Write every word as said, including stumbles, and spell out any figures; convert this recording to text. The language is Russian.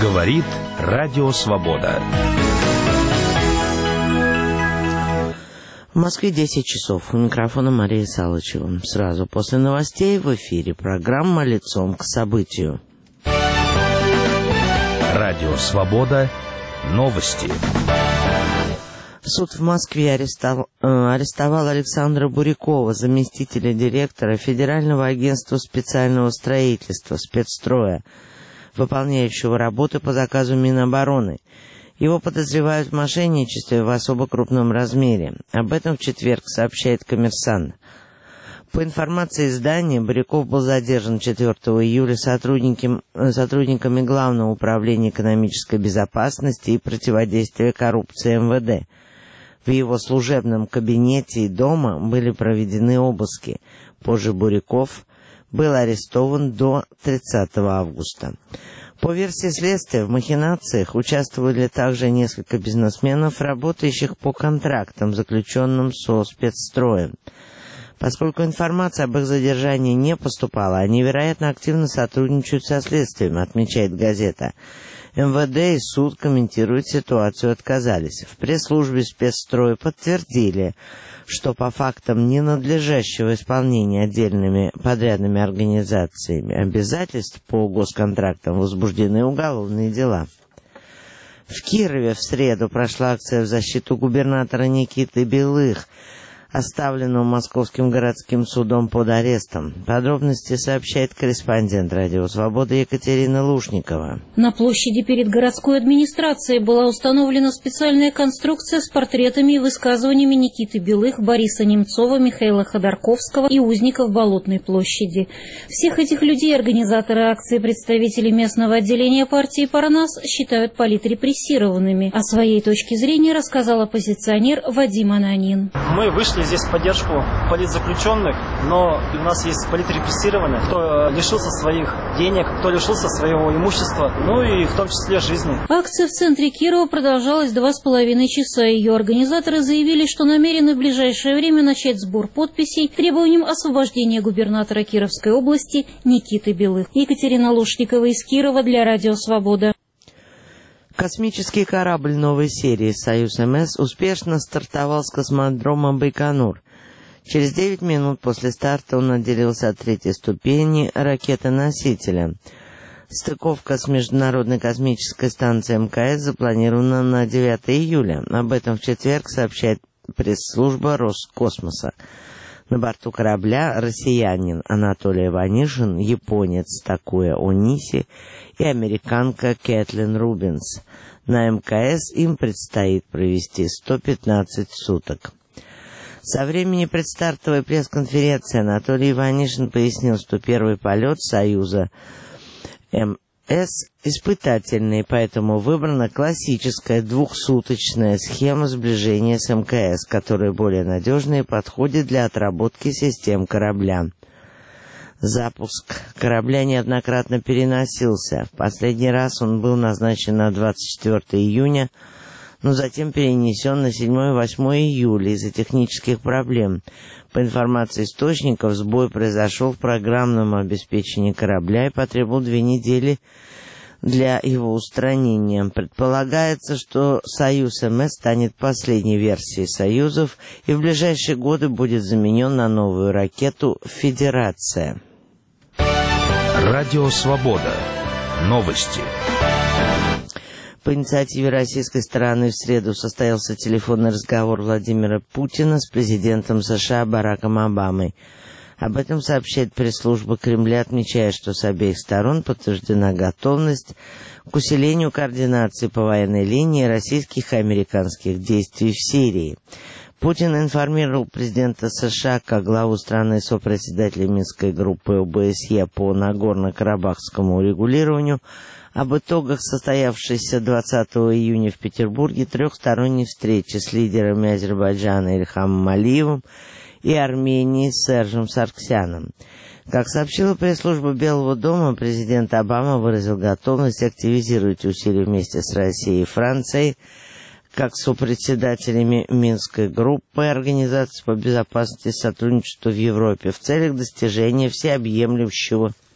Говорит Радио Свобода. В Москве десять часов. У микрофона Мария Салычева. Сразу после новостей в эфире программа «Лицом к событию». Радио Свобода. Новости. Суд в Москве арестовал, э, арестовал Александра Бурякова, заместителя директора Федерального агентства специального строительства «Спецстроя», выполняющего работы по заказу Минобороны. Его подозревают в мошенничестве в особо крупном размере. Об этом в четверг сообщает «Коммерсант». По информации издания, Буряков был задержан четвёртого июля сотрудниками, сотрудниками Главного управления экономической безопасности и противодействия коррупции эм вэ дэ. В его служебном кабинете и дома были проведены обыски. Позже Буряков был арестован до тридцатого августа. По версии следствия, в махинациях участвовали также несколько бизнесменов, работающих по контрактам, заключенным со спецстроем. Поскольку информация об их задержании не поступала, они, вероятно, активно сотрудничают со следствием, отмечает газета. эм вэ дэ и суд комментируют ситуацию отказались. В пресс-службе спецстроя подтвердили, что по фактам ненадлежащего исполнения отдельными подрядными организациями обязательств по госконтрактам возбуждены уголовные дела. В Кирове в среду прошла акция в защиту губернатора Никиты Белых, оставленного Московским городским судом под арестом. Подробности сообщает корреспондент Радио Свобода Екатерина Лушникова. На площади перед городской администрацией была установлена специальная конструкция с портретами и высказываниями Никиты Белых, Бориса Немцова, Михаила Ходорковского и узников Болотной площади. Всех этих людей организаторы акции, представители местного отделения партии «Парнас» считают политрепрессированными. О своей точке зрения рассказал оппозиционер Вадим Ананин. Мы вышли здесь в поддержку политзаключенных, но у нас есть политрепрессированные, кто лишился своих денег, кто лишился своего имущества, ну и в том числе жизни. Акция в центре Кирова продолжалась два с половиной часа. Ее организаторы заявили, что намерены в ближайшее время начать сбор подписей требованием освобождения губернатора Кировской области Никиты Белых. Екатерина Лушникова из Кирова для Радио Свобода. Космический корабль новой серии «Союз-МС» успешно стартовал с космодрома Байконур. Через девять минут после старта он отделился от третьей ступени ракеты-носителя. Стыковка с Международной космической станцией эм ка эс запланирована на девятого июля. Об этом в четверг сообщает пресс-служба Роскосмоса. На борту корабля россиянин Анатолий Ванишин, японец Такуя Ониси и американка Кэтлин Рубинс. На эм ка эс им предстоит провести сто пятнадцать суток. Со времени предстартовой пресс-конференции Анатолий Ванишин пояснил, что первый полет Союза эм эс испытательный, поэтому выбрана классическая двухсуточная схема сближения с эм ка эс, которая более надежная и подходит для отработки систем корабля. Запуск корабля неоднократно переносился. В последний раз он был назначен на двадцать четвёртого июня, но затем перенесен на седьмого-восьмого июля из-за технических проблем. По информации источников, сбой произошел в программном обеспечении корабля и потребовал две недели для его устранения. Предполагается, что «Союз-МС» станет последней версией «Союзов» и в ближайшие годы будет заменен на новую ракету «Федерация». Радио Свобода. Новости. По инициативе российской стороны в среду состоялся телефонный разговор Владимира Путина с президентом США Бараком Обамой. Об этом сообщает пресс-служба Кремля, отмечая, что с обеих сторон подтверждена готовность к усилению координации по военной линии российских и американских действий в Сирии. Путин информировал президента США как главу страны сопредседателя Минской группы о бэ эс е по Нагорно-Карабахскому урегулированию об итогах состоявшейся двадцатого июня в Петербурге трехсторонней встречи с лидерами Азербайджана Ильхамом Алиевым и Армении Сержем Сарксяном. Как сообщила пресс-служба Белого дома, президент Обама выразил готовность активизировать усилия вместе с Россией и Францией, как сопредседателями Минской группы Организации по безопасности и сотрудничеству в Европе в целях достижения всеобъемлющего